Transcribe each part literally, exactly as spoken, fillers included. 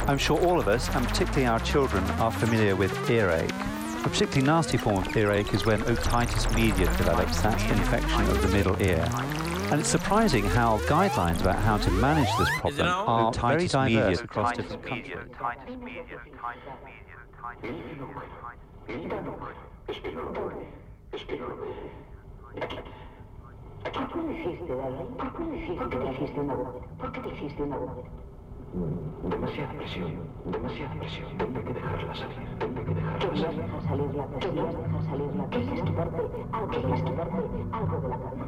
I'm sure all of us, and particularly our children, are familiar with earache. A particularly nasty form of earache is when otitis media develops, that's infection of the middle ear. And it's surprising how guidelines about how to manage this problem are very diverse across different countries. ¿Por qué lo hiciste, David? ¿Por qué lo hiciste? ¿Por qué te hiciste una agujero? ¿Por qué te hiciste una agujero? Demasiada presión, demasiada presión. Tengo que dejarla salir, tengo que dejarla Querías salir. dejar salir la presión. Querías dejar salir la presión. Querías quitarte algo, querías quitarte algo de la cabeza.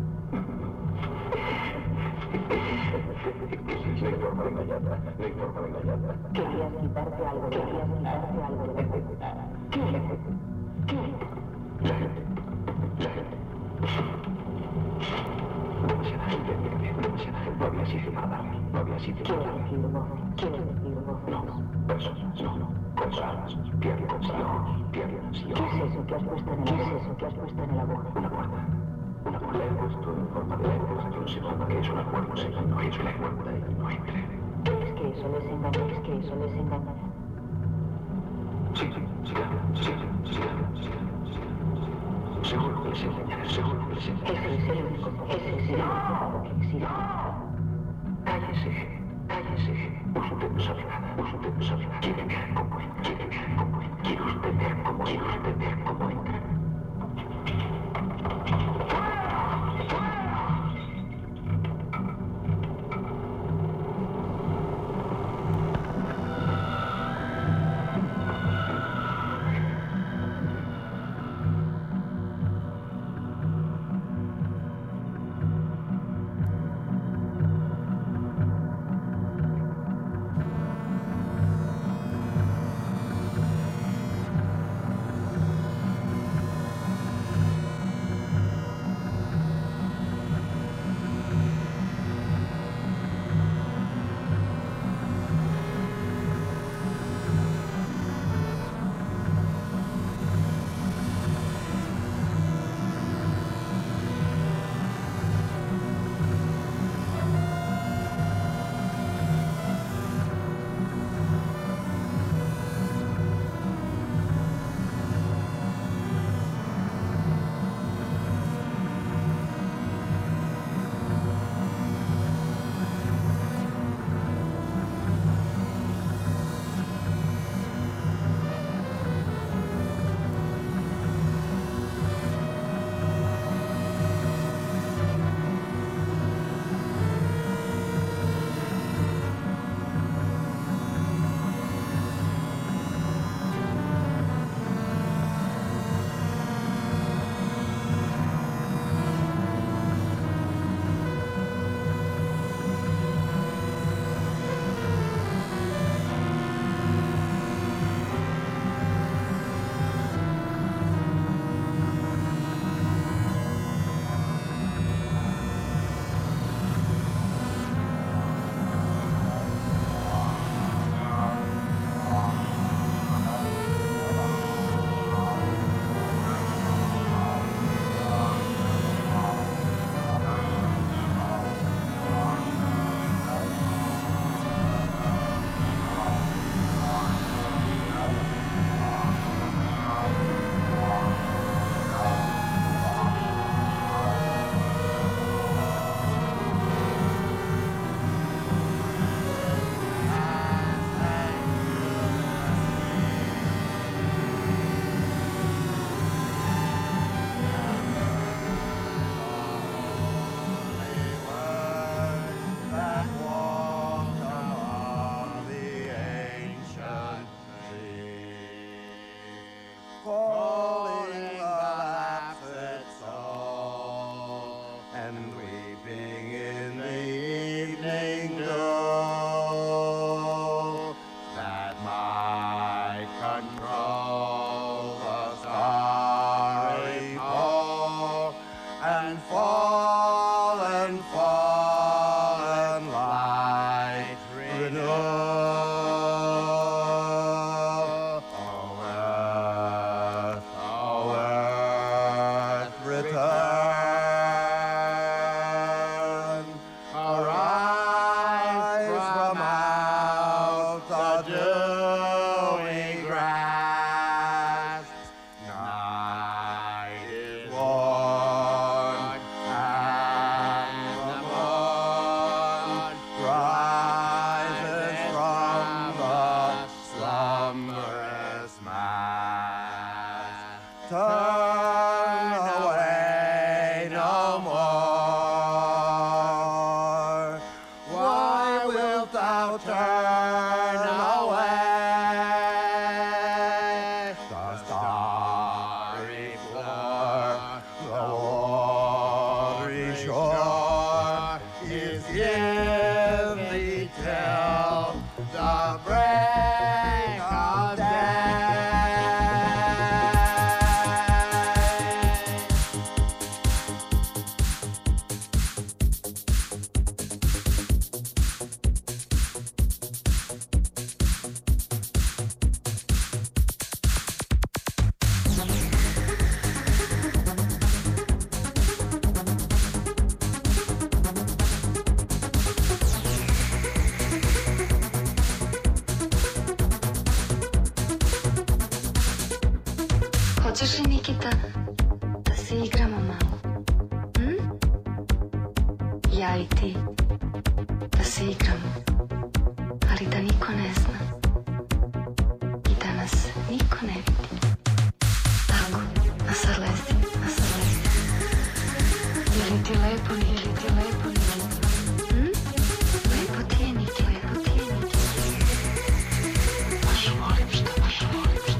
No hay forma de engañarla, no hay forma de engañarla. Querías quitarte algo, querías quitarte algo de la cabeza. ¿Qué? ¿Qué? La gente, la gente. Demasiada gente, demasiada gente. No había sitio para darle, no había sitio para ¿Quieres darle. decir voces? ¿Quieres decir voces? No, personas, no, personas. Pierden ansión, pierden ¿Qué ansión. es eso que has puesto en el agujero? ¿Qué es eso que has puesto en el agujero? Una puerta. Una puerta he puesto en forma de letras. Yo no sé forma que es una puerta, no sé, no es una puerta horrible. ¿Crees que eso les engaña? ¿Crees que eso les engañará? Sí, sí, sí, sí, sí, sí, sí. Seguro que les engañaré, seguro que les engañaré. Ese es el único, ese es el único modo que existe. Cállese, cállese. Usted no sabe nada, usted no sabe nada. Quiere ver cómo entra, quiere ver cómo entra. Quiere usted ver cómo, quiere usted ver cómo entra. turn away. The starry floor, the watery shore is giving till the break of day. Hoćeš li, Nikita, da se igramo malo? Hm? Ja i ti, da se igramo, ali da niko ne zna i da nas niko ne vidi. Tako, a sad lezi, a sad lezi. Je li ti lepo, nije li ti lepo, Nikita? Hm? Lepo ti je, Nikita, lepo ti je, Nikita. Baš volim što, baš volim što.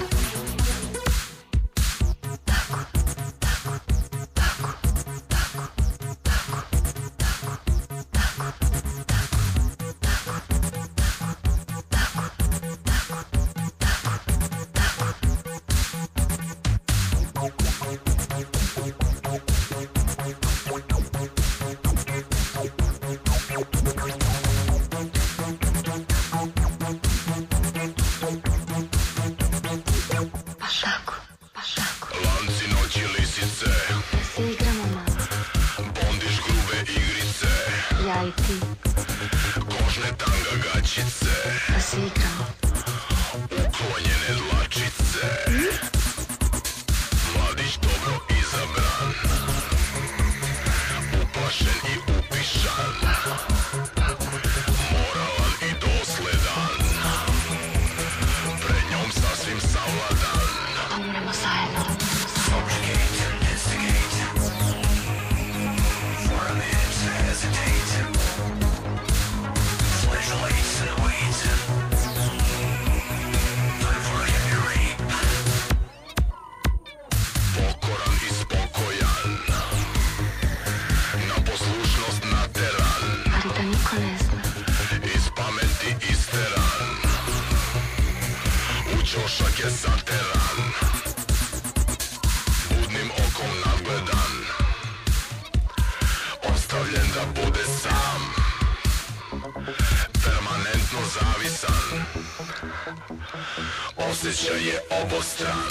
Osjećaj je obostran.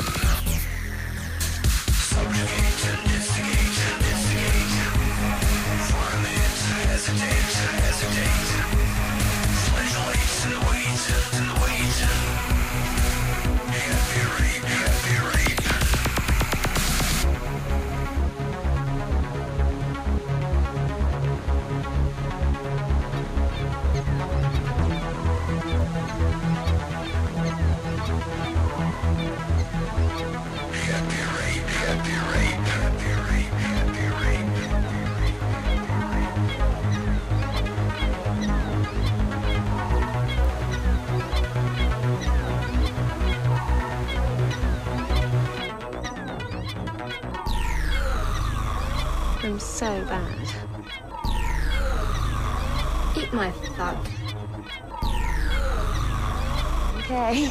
I'm so bad. Eat my thug. Okay.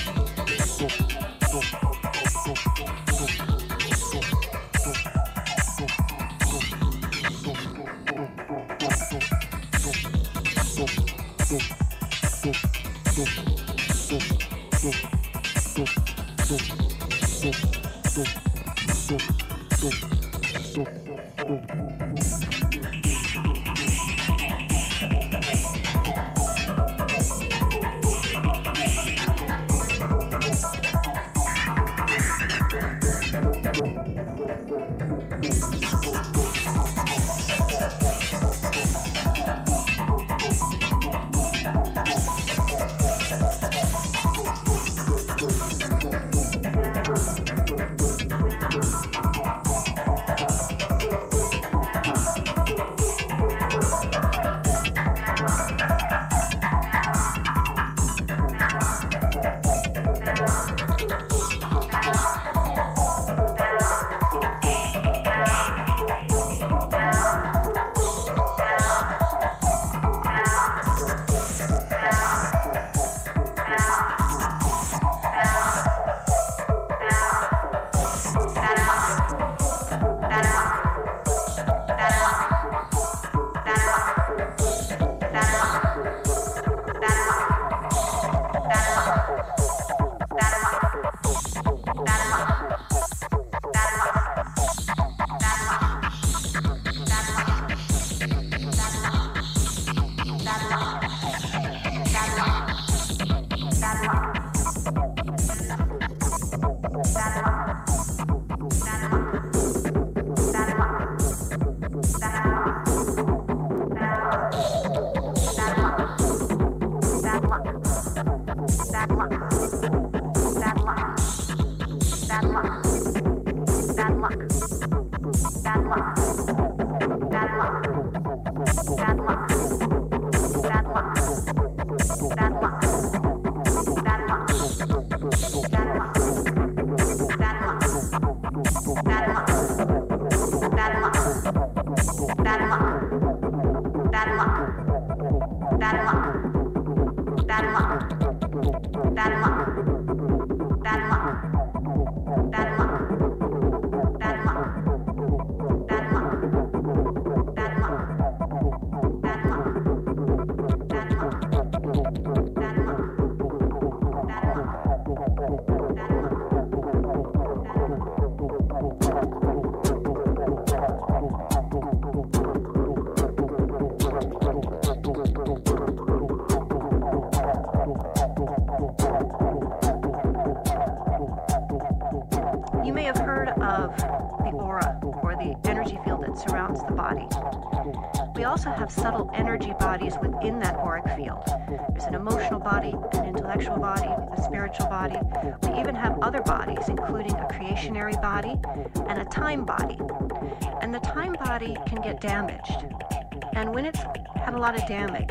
Subtle energy bodies within that auric field. There's an emotional body, an intellectual body, a spiritual body. We even have other bodies, including a creationary body and a time body. And the time body can get damaged. And when it's had a lot of damage,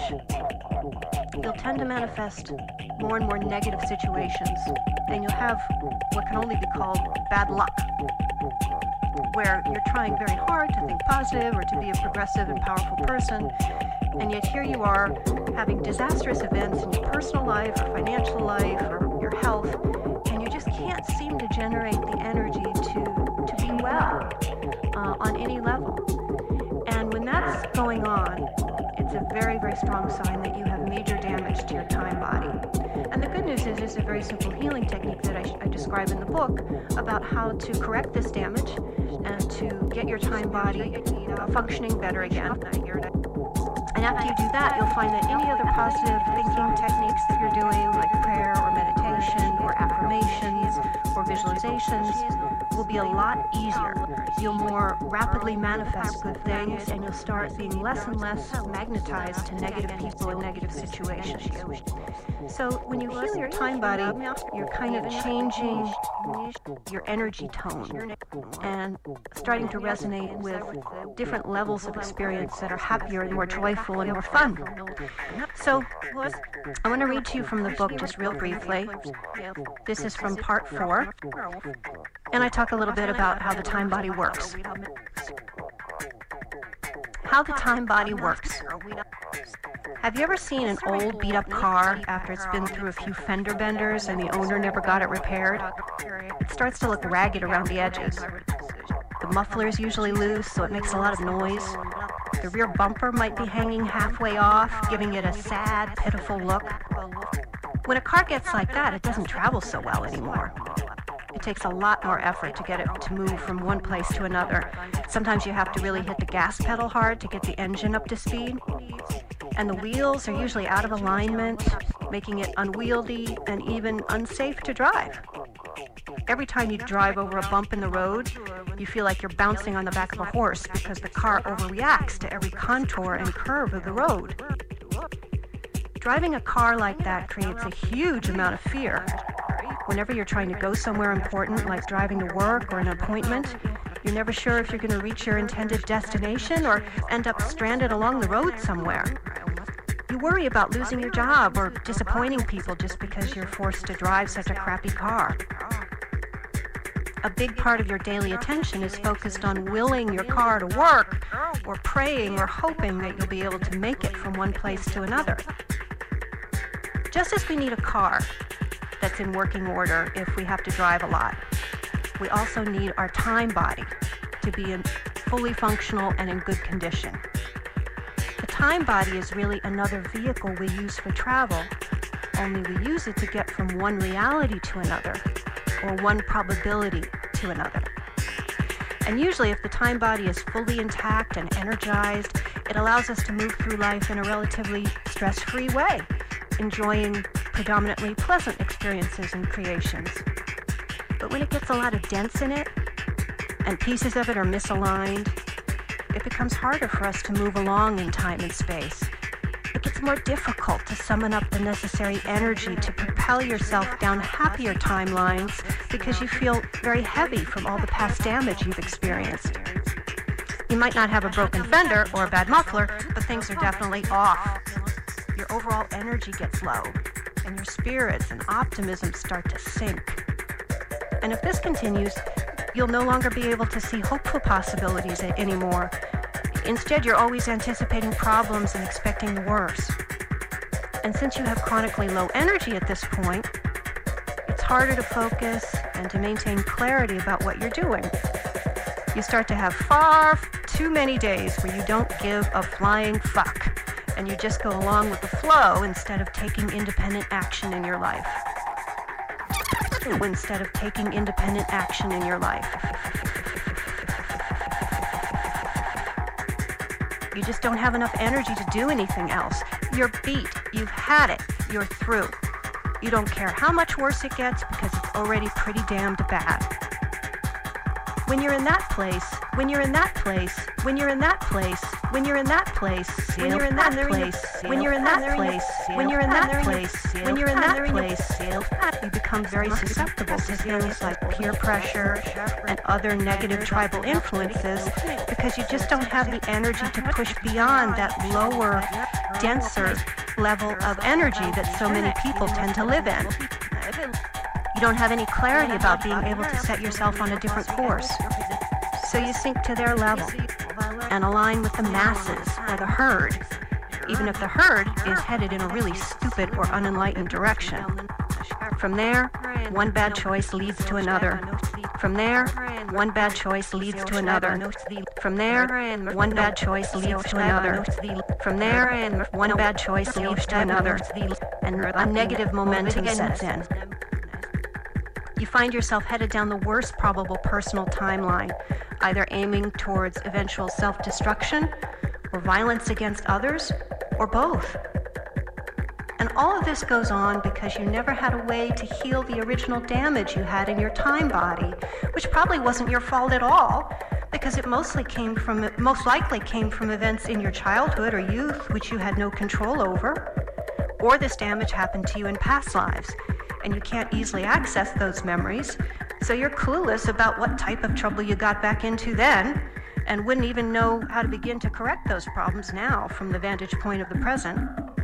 you'll tend to manifest more and more negative situations. And you'll have what can only be called bad luck, where you're trying very hard to think positive or to be a progressive and powerful person, and yet here you are having disastrous events in your personal life or financial life or your health, and you just can't seem to generate the energy to, to be well uh, on any level. And when that's going on, it's a very, very strong sign that you have major damage to your time body. And the good news is there's a very simple healing technique that I, I describe in the book about how to correct this damage and to get your time body uh, functioning better again. And after you do that, you'll find that any other positive thinking techniques that you're doing, like prayer or meditation or affirmations or visualizations, will be a lot easier. You'll more rapidly manifest good things, and you'll start being less and less magnetized to negative people and negative situations. So when you heal your time body, you're kind of changing your energy tone and starting to resonate with different levels of experience that are happier and more joyful and more fun. So I want to read to you from the book just real briefly. This is from part four, and I talk a little bit about how the time body works. How the time body works. Have you ever seen an old beat-up car after it's been through a few fender benders and the owner never got it repaired? It starts to look ragged around the edges. The muffler is usually loose, so it makes a lot of noise. The rear bumper might be hanging halfway off, giving it a sad, pitiful look. When a car gets like that, it doesn't travel so well anymore. It takes a lot more effort to get it to move from one place to another. Sometimes you have to really hit the gas pedal hard to get the engine up to speed. And the wheels are usually out of alignment, making it unwieldy and even unsafe to drive. Every time you drive over a bump in the road, you feel like you're bouncing on the back of a horse because the car overreacts to every contour and curve of the road. Driving a car like that creates a huge amount of fear. Whenever you're trying to go somewhere important, like driving to work or an appointment, you're never sure if you're going to reach your intended destination or end up stranded along the road somewhere. You worry about losing your job or disappointing people just because you're forced to drive such a crappy car. A big part of your daily attention is focused on willing your car to work or praying or hoping that you'll be able to make it from one place to another. Just as we need a car that's in working order if we have to drive a lot, we also need our time body to be in fully functional and in good condition. The time body is really another vehicle we use for travel, only we use it to get from one reality to another, or one probability to another. And usually if the time body is fully intact and energized, it allows us to move through life in a relatively stress-free way, enjoying predominantly pleasant experiences and creations. But when it gets a lot of dents in it, and pieces of it are misaligned, it becomes harder for us to move along in time and space. It gets more difficult to summon up the necessary energy to propel yourself down happier timelines because you feel very heavy from all the past damage you've experienced. You might not have a broken fender or a bad muffler, but things are definitely off. Your overall energy gets low, and your spirits and optimism start to sink. And if this continues, you'll no longer be able to see hopeful possibilities anymore. Instead, you're always anticipating problems and expecting the worst. And since you have chronically low energy at this point, it's harder to focus and to maintain clarity about what you're doing. You start to have far too many days where you don't give a flying fuck, and you just go along with the flow instead of taking independent action in your life. Instead of taking independent action in your life. You just don't have enough energy to do anything else. You're beat. You've had it. You're through. You don't care how much worse it gets because it's already pretty damned bad. When you're in that place, when you're in that place, when you're in that place, when you're in that place, when you're in that place, when you're in that place, when you're in that place, when you're in that place, you become very susceptible to things like peer pressure and other negative tribal influences because you just don't have the energy to push beyond that lower, denser level of energy that so many people tend to live in. You don't have any clarity about being able to set yourself on a different course. So you sink to their level and align with the masses or the herd, even if the herd is headed in a really stupid or unenlightened direction. From there, one bad choice leads to another. From there, one bad choice leads to another. From there, one bad choice leads to another. From there, one bad choice leads to another. And a negative momentum sets in. You find yourself headed down the worst probable personal timeline, either aiming towards eventual self-destruction or violence against others, or both. And all of this goes on because you never had a way to heal the original damage you had in your time body, which probably wasn't your fault at all, because it mostly came from, most likely came from events in your childhood or youth which you had no control over, or this damage happened to you in past lives, and you can't easily access those memories, so you're clueless about what type of trouble you got back into then, and wouldn't even know how to begin to correct those problems now from the vantage point of the present.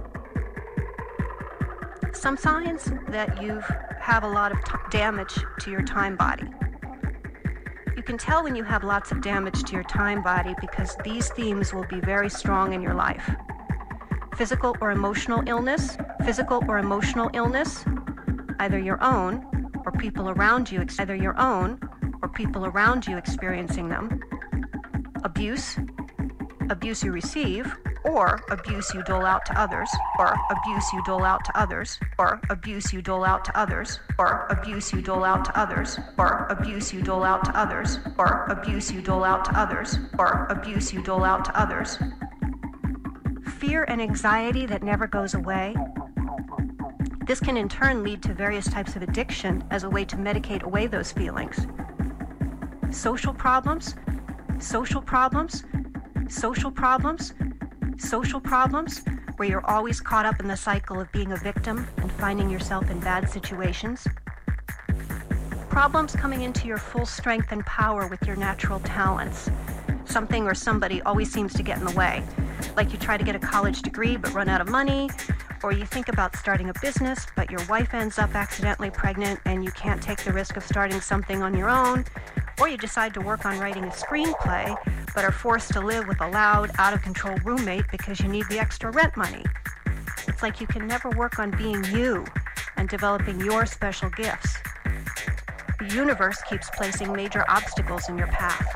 Some signs that you have a lot of t- damage to your time body. You can tell when you have lots of damage to your time body because these themes will be very strong in your life. Physical or emotional illness, physical or emotional illness, either your own or people around you, either your own or people around you experiencing them. Abuse, abuse you receive, or abuse you dole out to others, or abuse you dole out to others, or abuse you dole out to others, or abuse you dole out to others, or abuse you dole out to others, or abuse you dole out to others, or abuse you dole out to others. Fear and anxiety that never goes away. This can in turn lead to various types of addiction as a way to medicate away those feelings. Social problems, social problems, social problems, social problems, where you're always caught up in the cycle of being a victim and finding yourself in bad situations. Problems coming into your full strength and power with your natural talents. Something or somebody always seems to get in the way. Like you try to get a college degree but run out of money, or you think about starting a business but your wife ends up accidentally pregnant and you can't take the risk of starting something on your own, or you decide to work on writing a screenplay but are forced to live with a loud, out-of-control roommate because you need the extra rent money. It's like you can never work on being you and developing your special gifts. The universe keeps placing major obstacles in your path.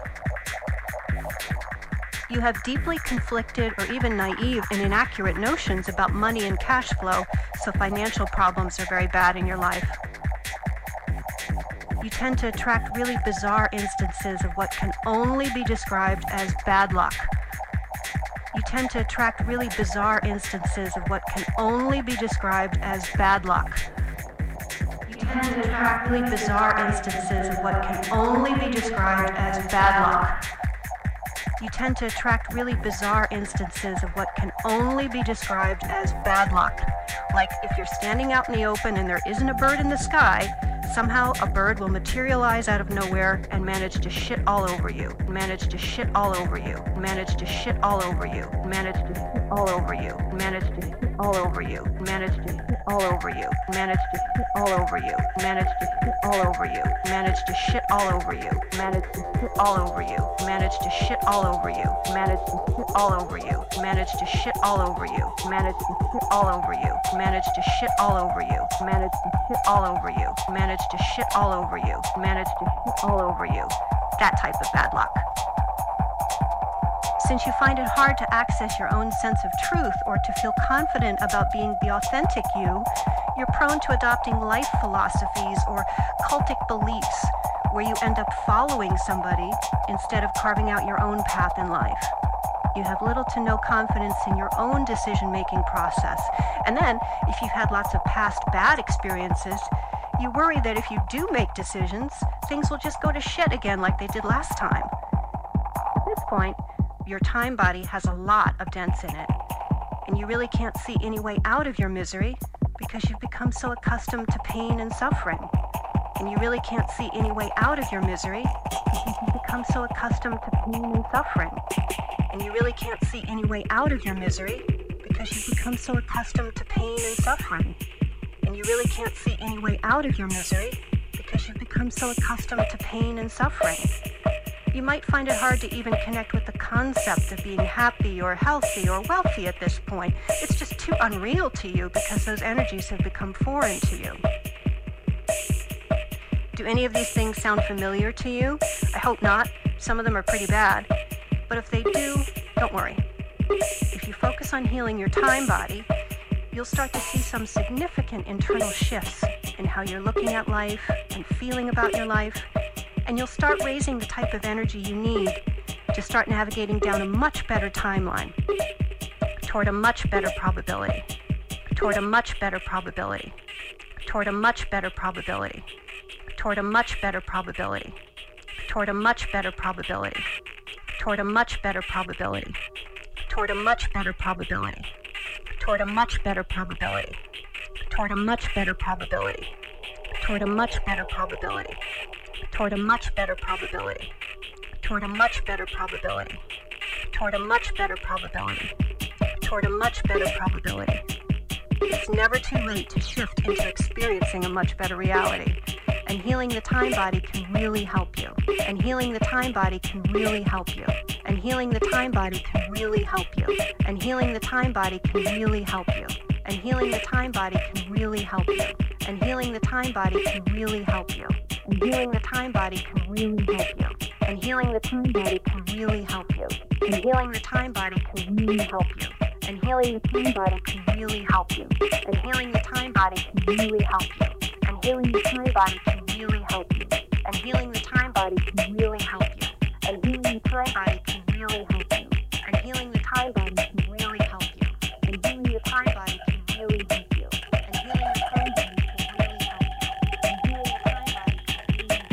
You have deeply conflicted or even naive and inaccurate notions about money and cash flow, so financial problems are very bad in your life. You tend to attract really bizarre instances of what can only be described as bad luck. You tend to attract really bizarre instances of what can only be described as bad luck. You tend to attract really bizarre instances of what can only be described as bad luck. You tend to attract really bizarre instances of what can only be described as bad luck. Like if you're standing out in the open and there isn't a bird in the sky, somehow a bird will materialize out of nowhere and manage to shit all over you, manage to shit all over you, manage to shit all over you, manage to shit all over you, manage to shit all over you, manage to shit all over you, manage to shit all over you, manage to shit all over you, manage to shit all over you, manage to shit all over you, manage to shit all over you, manage to shit all over you, manage to shit all over you, manage to shit all over you, manage to shit all over you, manage to shit all over you, manage to shit all over you, manage to shit all over you. That type of bad luck. Since you find it hard to access your own sense of truth or to feel confident about being the authentic you, you're prone to adopting life philosophies or cultic beliefs where you end up following somebody instead of carving out your own path in life. You have little to no confidence in your own decision-making process. And then, if you've had lots of past bad experiences, you worry that if you do make decisions, things will just go to shit again like they did last time. At this point, your time body has a lot of dents in it, and you really can't see any way out of your misery because you've become so accustomed to pain and suffering. And you really can't see any way out of your misery because you've become so accustomed to pain and suffering. And you really can't see any way out of your misery because you've become so accustomed to pain and suffering. And you really can't see any way out of your misery because you've become so accustomed to pain and suffering. You might find it hard to even connect with the concept of being happy or healthy or wealthy at this point. It's just too unreal to you because those energies have become foreign to you. Do any of these things sound familiar to you? I hope not. Some of them are pretty bad. But if they do, don't worry. If you focus on healing your time body, you'll start to see some significant internal shifts in how you're looking at life and feeling about your life, and you'll start raising the type of energy you need to start navigating down a much better timeline, toward a much better probability, toward a much better probability, toward a much better probability, toward a much better probability, toward a much better probability, toward a much better probability, toward a much better probability, toward a much better probability, toward a much better probability, toward a much better probability, toward a much better probability, toward a much better probability, toward a much better probability, toward a much better probability. It's never too late to shift into experiencing a much better reality. And healing the time body can really help you. And healing the time body can really help you. And healing the time body can really help you. And healing the time body can really help you. And healing the time body can really help you. And healing the time body can really help you. And healing the time body can really help you. And healing the time body can really help you. And healing the time body can really help you. And healing the time body can really help you. And healing the time body can really help you. And healing the time body can really help you. And healing the time body can really help you. And healing the time body can really help you. And healing the time body can really help you. And healing the time body can really help you. And healing the time body can really help you. And healing the time body can really help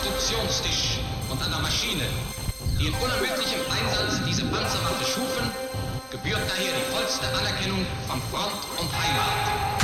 Konstruktionstisch und an der Maschine, die in unermüdlichem Einsatz diese Panzerwaffe schufen, gebührt daher die vollste Anerkennung von Front und Heimat.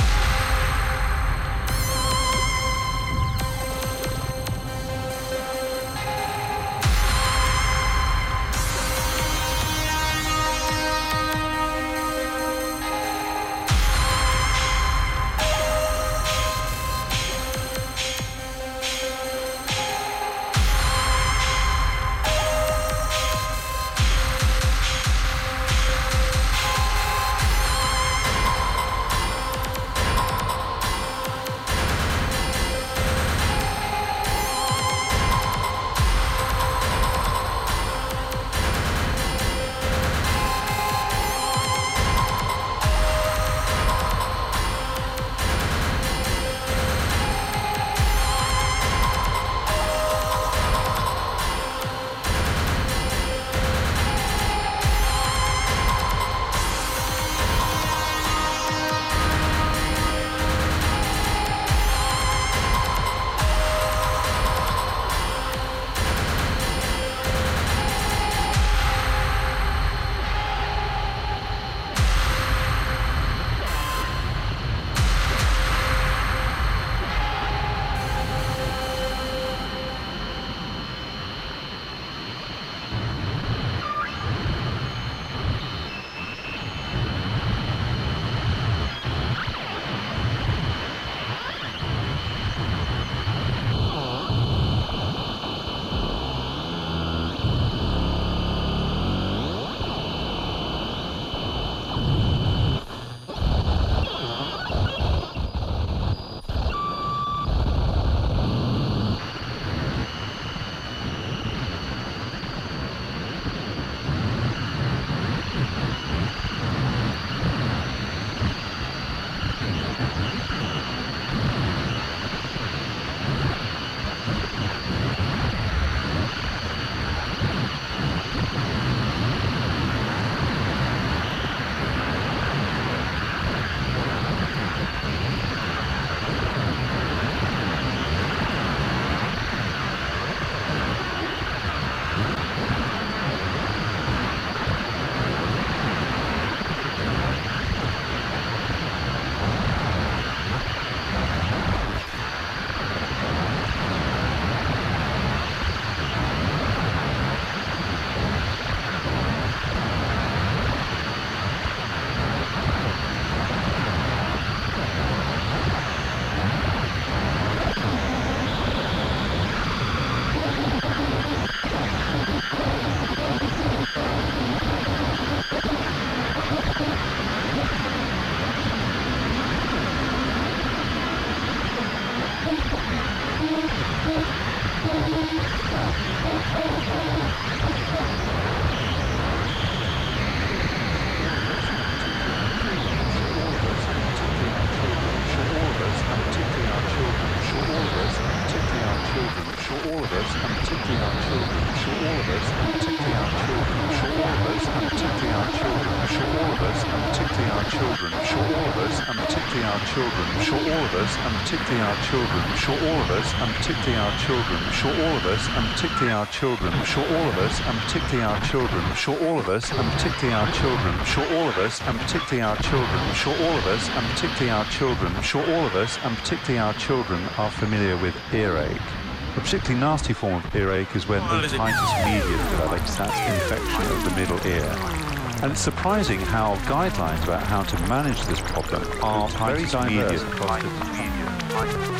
Particularly our children, I'm sure all of us, and particularly our children, I'm sure all of us, and particularly our children, I'm sure all of us, and particularly our children, I'm sure all of us, and particularly our children, I'm sure all of us, and particularly our children, I'm sure all of us, and particularly our children, I'm sure all of us, and particularly our children are familiar with earache. A particularly nasty form of earache is when otitis media develops, that's infection of the middle ear. And it's surprising how guidelines about how to manage this problem are very diverse across different countries.